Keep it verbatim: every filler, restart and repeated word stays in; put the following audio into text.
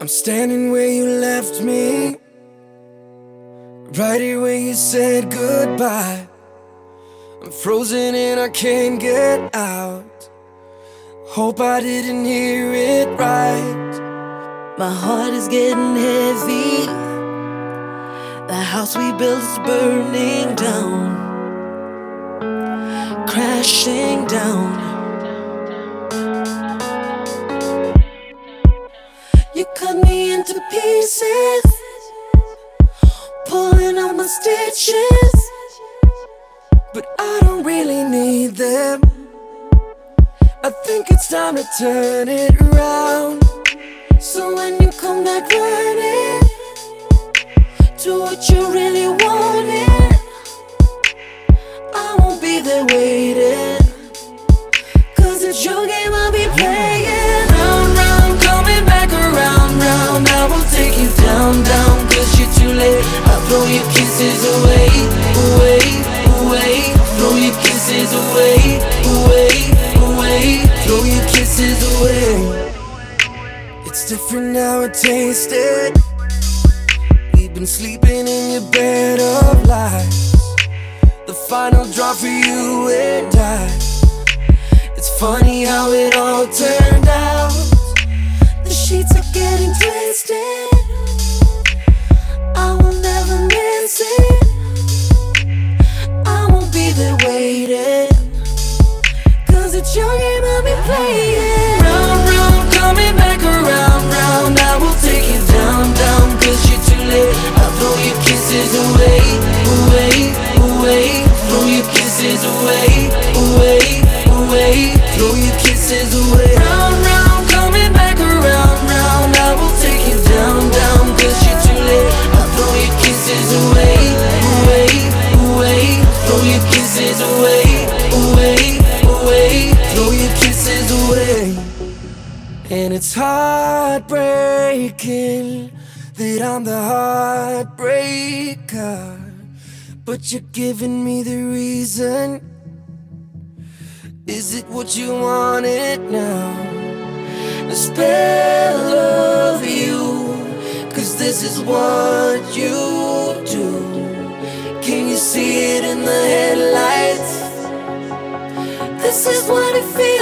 I'm standing where you left me, right here where you said goodbye. I'm frozen and I can't get out. Hope I didn't hear it right. My heart is getting heavy. The house we built is burning down, crashing down. You cut me into pieces, pulling out my stitches, but I don't really need them. I think it's time to turn it around. So when you come back running to what you really wanted, I won't be there waiting, 'cause it's your game I'll be playing. Round, round, coming back around, round. I will take you down, down, 'cause you're too late. I'll throw your kisses away, away, away. Throw your kisses away, away, away. Throw your kisses away. It's different now, it tasted. We've been sleeping in your bed of lies. The final drop for you and I. It's funny how it all turned out. The sheets are getting twisted, I will never miss it. I won't be there waiting, 'cause it's your game I'll be playing. Round, round, coming back around, round. I will take you down, down, 'cause you're too late. I'll throw your kisses away, away, away. Throw your kisses away, away, away. Throw your kisses away. Round, round, coming back around, round. I will take you down, down, 'cause you're too late. I'll throw your kisses away, away, away. Throw your kisses away, away, away. Throw your kisses away. And it's heartbreaking that I'm the heartbreaker, but you're giving me the reason. Is it what you wanted now? A spell of you, 'cause this is what you do. Can you see it in the headlights? This is what it feels